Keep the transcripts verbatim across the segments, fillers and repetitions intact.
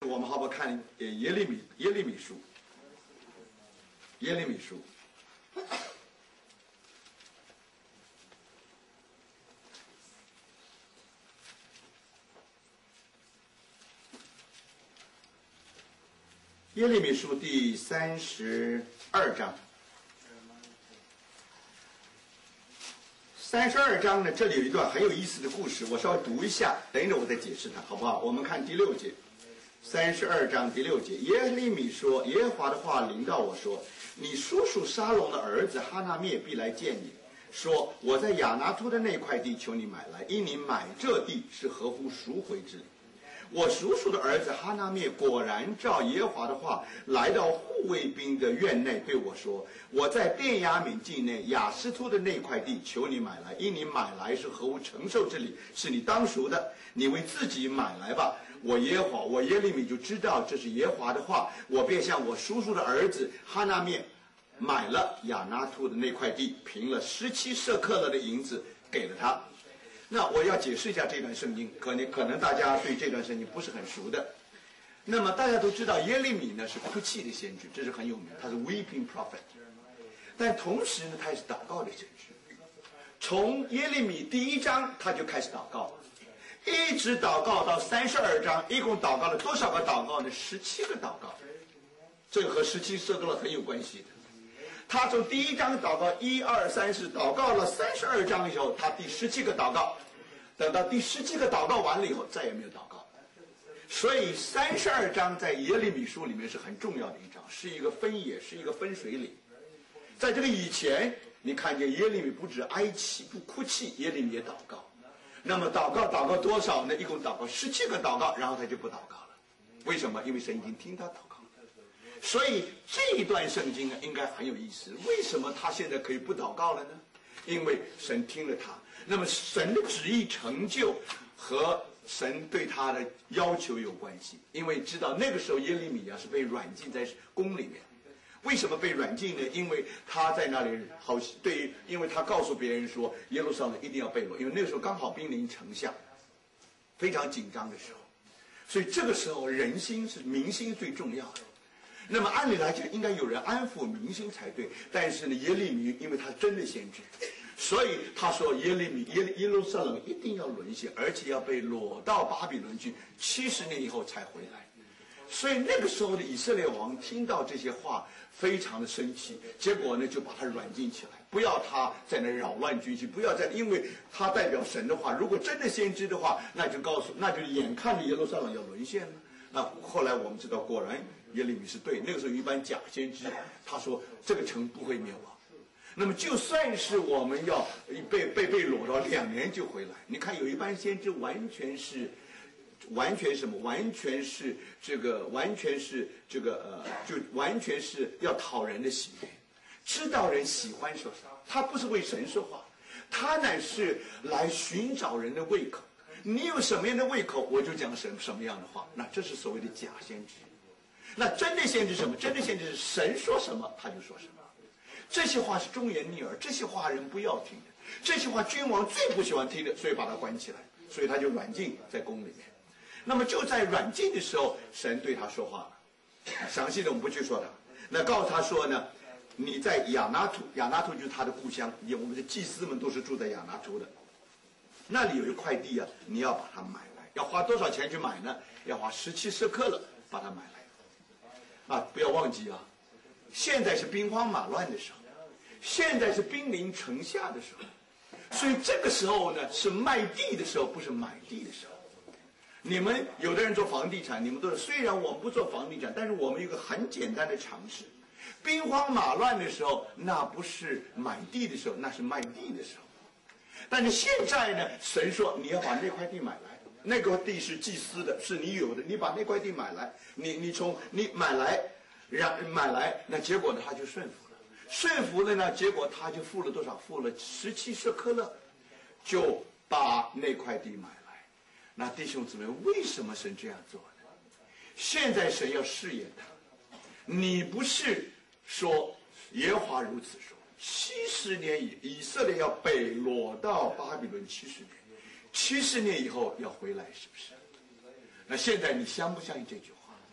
我们好不好看呃耶利米耶利米书？耶利米书。耶利米书第三十二章。三十二章呢，这里有一段很有意思的故事，我稍微读一下，等着我再解释它，好不好？我们看第六节，三十二章第六节，耶利米说：“耶和华的话临到我说，你叔叔沙龙的儿子哈纳灭必来见你，说我在亚拿突的那块地求你买来，因你买这地是合乎赎回之理。我叔叔的儿子哈纳灭果然照耶和华的话来到护卫兵的院内，对我说：我在便雅悯境内亚斯突的那块地求你买来，因你买来是合乎承受之理，是你当赎的，你为自己买来吧。我耶和华，我耶利米就知道这是耶和华的话，我便向我叔叔的儿子哈纳灭买了亚拿突的那块地，凭了十七舍克勒的银子给了他。”那我要解释一下这段圣经，可能可能大家对这段圣经不是很熟的。那么大家都知道耶利米呢是哭泣的先知，这是很有名，他是 weeping prophet。但同时呢，他也是祷告的先知。从耶利米第一章他就开始祷告，一直祷告到三十二章，一共祷告了多少个祷告呢？十七个祷告。这个和十七舍克勒很有关系的。他从第一章祷告一二三四，祷告了三十二章以后，他第十七个祷告，等到第十七个祷告完了以后，再也没有祷告。所以三十二章在耶利米书里面是很重要的一章，是一个分野，是一个分水岭。在这个以前，你看见耶利米不止哀泣不哭泣，耶利米也祷告。那么祷告祷告多少呢？一共祷告十七个祷告，然后他就不祷告了。为什么？因为神已经听他祷告。所以这一段圣经呢，应该很有意思。为什么他现在可以不祷告了呢？因为神听了他。那么神的旨意成就和神对他的要求有关系。因为知道那个时候耶利米啊是被软禁在宫里面。为什么被软禁呢？因为他在那里好对于，因为他告诉别人说耶路撒冷一定要被掳，因为那个时候刚好兵临城下，非常紧张的时候。所以这个时候人心是民心最重要的。那么按理来讲应该有人安抚民心才对，但是呢耶利米因为他真的先知，所以他说耶利米耶耶路撒冷一定要沦陷，而且要被掳到巴比伦去，七十年以后才回来。所以那个时候的以色列王听到这些话非常的生气，结果呢就把他软禁起来，不要他在那扰乱军心，不要在，因为他代表神的话，如果真的先知的话，那就告诉那就眼看着耶路撒冷要沦陷了。那后来我们知道果然耶利米是对，那个时候有一般假先知，他说这个城不会灭亡。那么就算是我们要被被被掳到两年就回来，你看有一般先知完全是完全什么？完全是这个，完全是这个呃，就完全是要讨人的喜悦，知道人喜欢说什么。他不是为神说话，他乃是来寻找人的胃口。你有什么样的胃口，我就讲什什么样的话。那这是所谓的假先知。那真的先知什么？真的先知是神说什么他就说什么。这些话是忠言逆耳，这些话人不要听的，这些话君王最不喜欢听的，所以把他关起来，所以他就软禁在宫里面。那么就在软禁的时候，神对他说话了，详细的我们不去说他。那告诉他说呢，你在亚拿突，亚拿突就是他的故乡，我们的祭司们都是住在亚拿突的。那里有一块地啊，你要把它买来，要花多少钱去买呢？要花十七舍克勒把它买来。啊，不要忘记啊，现在是兵荒马乱的时候，现在是兵临城下的时候，所以这个时候呢是卖地的时候，不是买地的时候。你们有的人做房地产，你们都是，虽然我们不做房地产，但是我们有一个很简单的常识，兵荒马乱的时候，那不是买地的时候，那是卖地的时候。但是现在呢，神说你要把那块地买来，那个地是祭司的，是你有的，你把那块地买来，你你从你买来，让买来，那结果呢他就顺服了，顺服了呢，结果他就付了多少？付了十七舍克勒，就把那块地买来。那弟兄姊妹，为什么神这样做呢？现在神要试验他，你不是说耶和华如此说，七十年以以色列要被掳到巴比伦七十年，七十年以后要回来，是不是？那现在你相不相信这句话？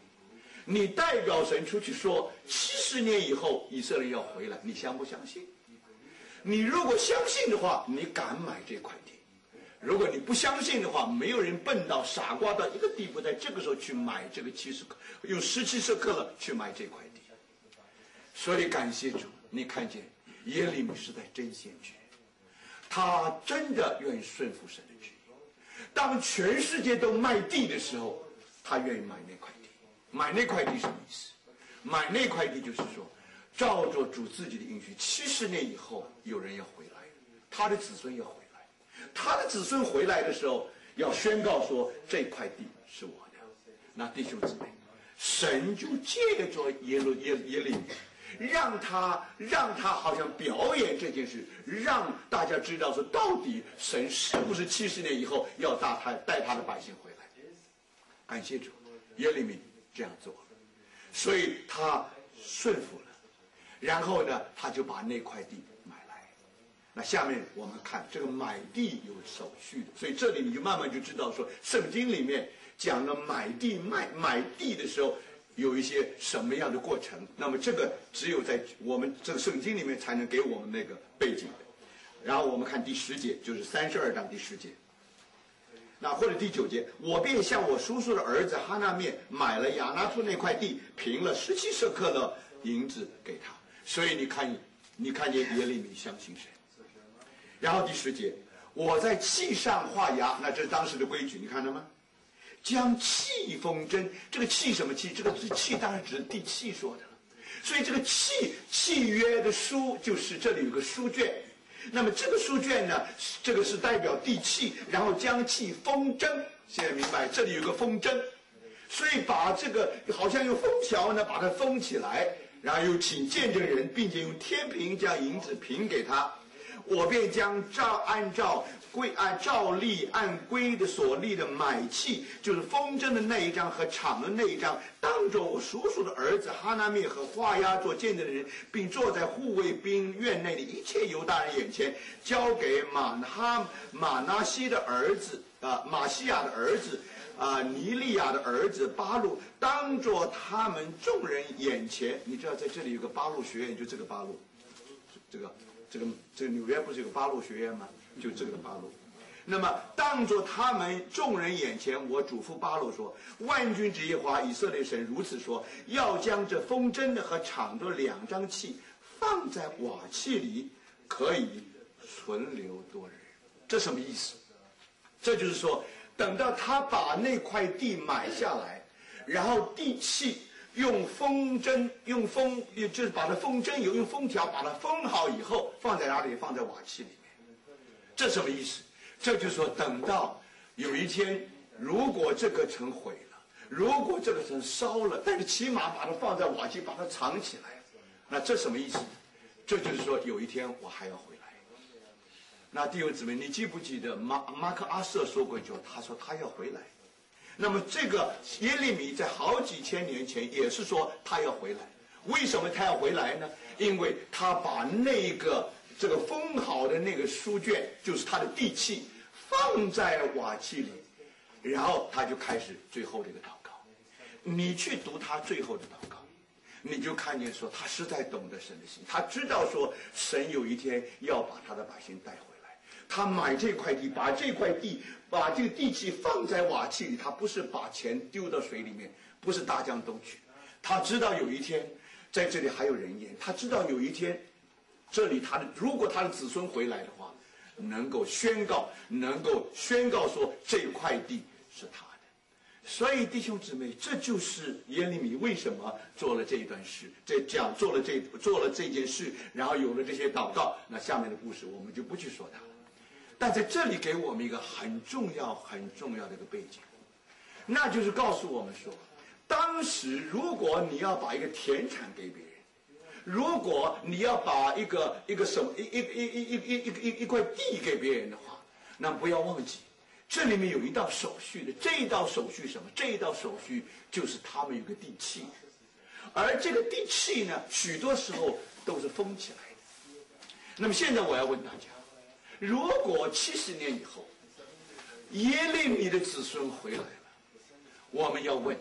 你代表神出去说，七十年以后以色列要回来，你相不相信？你如果相信的话，你敢买这块地；如果你不相信的话，没有人笨到傻瓜到一个地步，在这个时候去买这个七十克，用十七舍克勒去买这块地。所以感谢主，你看见耶利米是在真先知，他真的愿意顺服神的旨意。当全世界都卖地的时候，他愿意买那块地。买那块地什么意思？买那块地就是说，照着主自己的应许，七十年以后有人要回来，他的子孙要回来，他的子孙回来的时候要宣告说这块地是我的。那弟兄姊妹，神就借着耶路耶耶利米，让他让他好像表演这件事，让大家知道说到底神是不是七十年以后要带他带他的百姓回来。感谢主，耶利米这样做了，所以他顺服了，然后呢他就把那块地买来。那下面我们看这个买地有手续的，所以这里你就慢慢就知道说圣经里面讲了买地卖买地的时候有一些什么样的过程。那么这个只有在我们这个圣经里面才能给我们那个背景的。然后我们看第十节，就是三十二章第十节，那或者第九节，我便向我叔叔的儿子哈纳面买了亚拿突那块地，凭了十七舍克勒银子给他。所以你看，你看见耶利米相信神。然后第十节，我在契上画押，那这是当时的规矩，你看到吗？将契封真，这个契什么契？这个契当然指地契说的了。所以这个契契约的书，就是这里有个书卷。那么这个书卷呢，这个是代表地契，然后将契封真。现在明白，这里有个封真，所以把这个好像用封条呢，把它封起来，然后又请见证人，并且用天平将银子平给他。我便将照按照规按照例按规的所立的买契，就是封真的那一张和厂的那一张，当着我叔叔的儿子哈拿灭和画押做见证的人，并坐在护卫兵院内的一切犹大人眼前，交给马哈马拿西的儿子啊、呃、马西亚的儿子啊、呃、尼利亚的儿子巴路，当着他们众人眼前。你知道在这里有个巴路学院，就这个巴路，这个这个这个纽约不是有个巴路学院吗？就这个巴路。那么当着他们众人眼前，我嘱咐巴路说：万军之耶和华以色列神如此说，要将这封真的和厂的两张契放在瓦器里，可以存留多日。这什么意思？这就是说，等到他把那块地买下来，然后地契用封针，用封，就是把它封针油，用封条把它封好以后，放在哪里？放在瓦器里面。这什么意思？这就是说，等到有一天，如果这个城毁了，如果这个城烧了，但是起码把它放在瓦器，把它藏起来。那这什么意思？这就是说，有一天我还要回来。那弟兄姊妹，你记不记得马马克阿瑟说过一句话？他说他要回来。那么这个耶利米在好几千年前也是说他要回来。为什么他要回来呢？因为他把那个这个封好的那个书卷，就是他的地契，放在瓦器里，然后他就开始最后这个祷告。你去读他最后的祷告，你就看见说他实在懂得神的心，他知道说神有一天要把他的百姓带回来。他买这块地，把这块地把这个地契放在瓦器里，他不是把钱丢到水里面，不是大江东去。他知道有一天在这里还有人烟，他知道有一天这里他的如果他的子孙回来的话，能够宣告能够宣告说这块地是他的。所以弟兄姊妹，这就是耶利米为什么做了这一段事，这讲做了这做了这件事，然后有了这些祷告。那下面的故事我们就不去说它了。但在这里给我们一个很重要很重要的一个背景，那就是告诉我们说，当时如果你要把一个田产给别人，如果你要把一个一个什么一一一一一一一一块地给别人的话，那不要忘记这里面有一道手续的。这一道手续什么？这一道手续就是他们有个地契，而这个地契呢，许多时候都是封起来的。那么现在我要问大家，如果七十年以后耶利米的子孙回来了，我们要问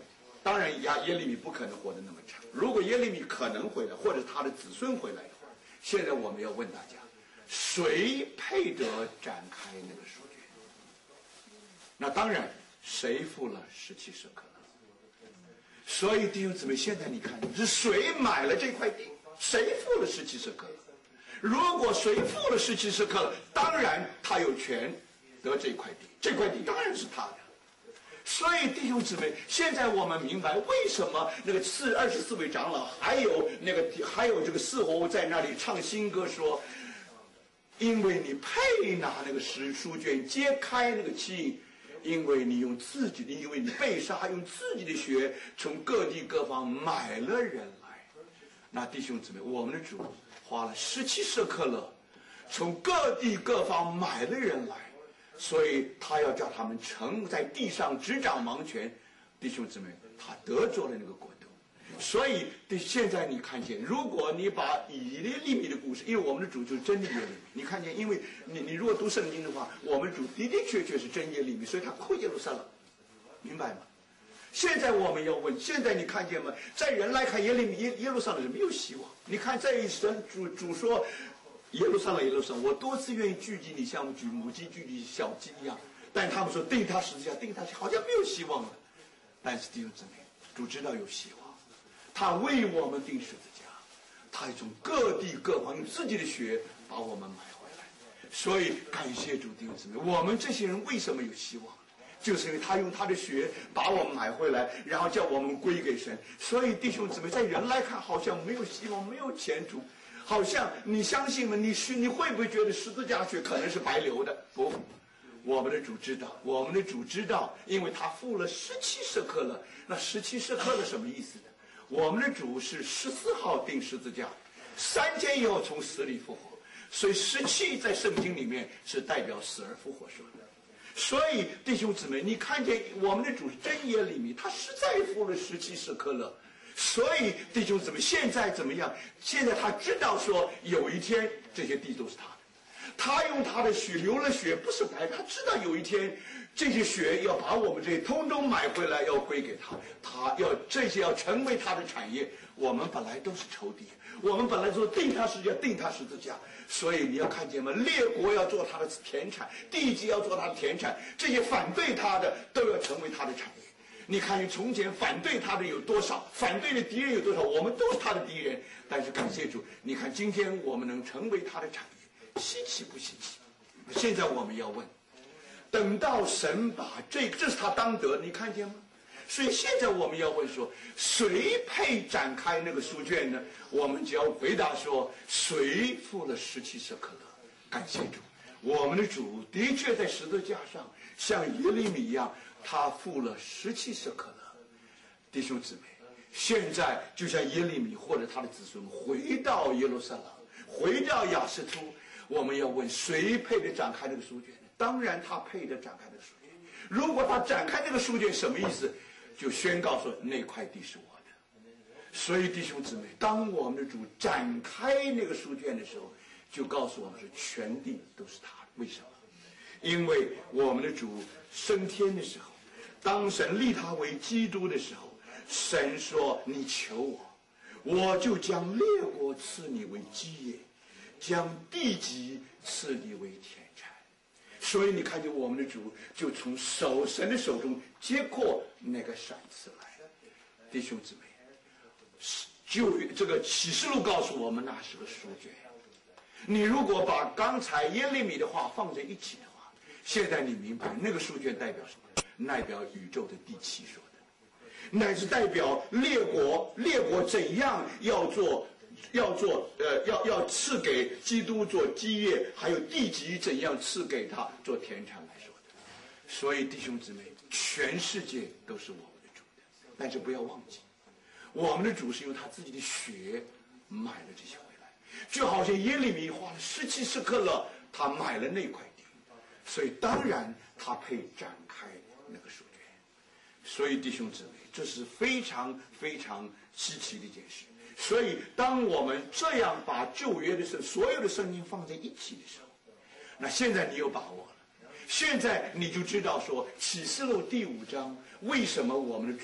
当然耶耶利米不可能活得那么长。如果耶利米可能回来，或者他的子孙回来的话，现在我们要问大家，谁配得展开那个书卷？那当然，谁付了十七舍客勒？所以弟兄姊妹，现在你看是谁买了这块地？谁付了十七舍客勒？如果谁付了十七舍客勒，当然他有权得这块地，这块地当然是他的。所以弟兄姊妹，现在我们明白为什么那个四二十四位长老，还有那个还有这个四活物在那里唱新歌说，因为你配拿那个诗书卷，揭开那个七印，因为你用自己的，因为你被杀，用自己的血从各地各方买了人来。那弟兄姊妹，我们的主花了十七舍客勒，从各地各方买了人来。所以他要叫他们成在地上执掌王权，弟兄姊妹，他得着了那个国度。所以现在你看见，如果你把以利米的故事，因为我们的主就是真耶利米，你看见，因为你你如果读圣经的话，我们主的的确确是真耶利米，所以他哭耶路撒冷，明白吗？现在我们要问，现在你看见吗？在人来看耶利米耶耶路撒冷是没有希望。你看在一神主主说。耶路撒冷，耶路撒冷，我多次愿意聚集你，像举母鸡聚集小鸡一样。但他们说定他十字架，定他好像没有希望了。但是弟兄姊妹，主知道有希望，他为我们定十字架，他从各地各方用自己的血把我们买回来。所以感谢主，弟兄姊妹，我们这些人为什么有希望？就是因为他用他的血把我们买回来，然后叫我们归给神。所以弟兄姊妹，在人来看好像没有希望，没有前途。好像你相信吗？你是你会不会觉得十字架血可能是白流的？不，我们的主知道，我们的主知道，因为他付了十七舍客勒。那十七舍客勒什么意思呢？我们的主是十四号钉十字架，三天以后从死里复活，所以十七在圣经里面是代表死而复活说的。所以弟兄姊妹，你看见我们的主是真耶利米，他实在付了十七舍客勒。所以弟兄姊妹，现在怎么样？现在他知道说有一天这些地都是他的，他用他的血流了血，不是白的。他知道有一天这些血要把我们这些通通买回来，要归给他，他要这些要成为他的产业。我们本来都是仇敌，我们本来说定他十字架，定他十字架。所以你要看见吗？列国要做他的田产，地级要做他的田产，这些反对他的都要成为他的产业。你看，从前反对他的有多少，反对的敌人有多少，我们都是他的敌人。但是感谢主，你看今天我们能成为他的产业，稀奇不稀奇？现在我们要问，等到神把这这是他当得，你看见吗？所以现在我们要问说，谁配展开那个书卷呢？我们只要回答说，谁付了十七舍客勒？感谢主，我们的主的确在十字架上像耶利米一样，他付了十七舍客勒。弟兄姊妹，现在就像耶利米或者他的子孙回到耶路撒冷，回到亚实突，我们要问谁配得展开这个书卷？当然他配得展开这个书卷。如果他展开这个书卷，什么意思？就宣告说那块地是我的。所以弟兄姊妹，当我们的主展开那个书卷的时候，就告诉我们是全地都是他的。为什么？因为我们的主升天的时候，当神立他为基督的时候，神说你求我，我就将列国赐你为基业，将地级赐你为田产。所以你看见我们的主就从手神的手中接过那个赏赐来。弟兄姊妹，就这个启示录告诉我们，那是个书卷。你如果把刚才耶利米的话放在一起的话，现在你明白那个书卷代表什么？代表宇宙的第七说的，乃是代表列国，列国怎样要做，要做，呃，要要赐给基督做基业，还有地级怎样赐给他做田产来说的。所以弟兄姊妹，全世界都是我们的主的，但是不要忘记，我们的主是用他自己的血买了这些回来，就好像耶利米花了十七舍客勒，他买了那块地，所以当然他配展开那个书卷。所以弟兄姊妹，这是非常非常稀奇的一件事。所以当我们这样把旧约的圣所有的圣经放在一起的时候，那现在你有把握了，现在你就知道说启示录第五章为什么我们的主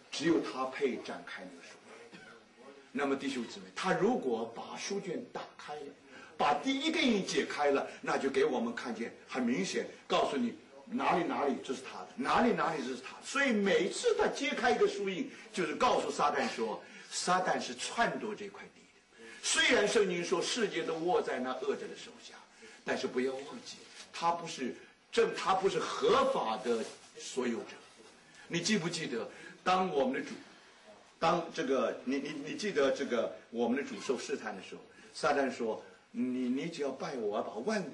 只有他配展开那个书。那么弟兄姊妹，他如果把书卷打开了，把第一个印解开了，那就给我们看见很明显，告诉你哪里哪里这是他的，哪里哪里这是他的。所以每次他揭开一个书印，就是告诉撒旦说，撒旦是篡夺这块地的。虽然圣经说世界都握在那恶者的手下，但是不要忘记，他不是正，他不是合法的所有者。你记不记得，当我们的主，当这个你你你记得这个我们的主受试探的时候，撒旦说，你你只要拜我，把万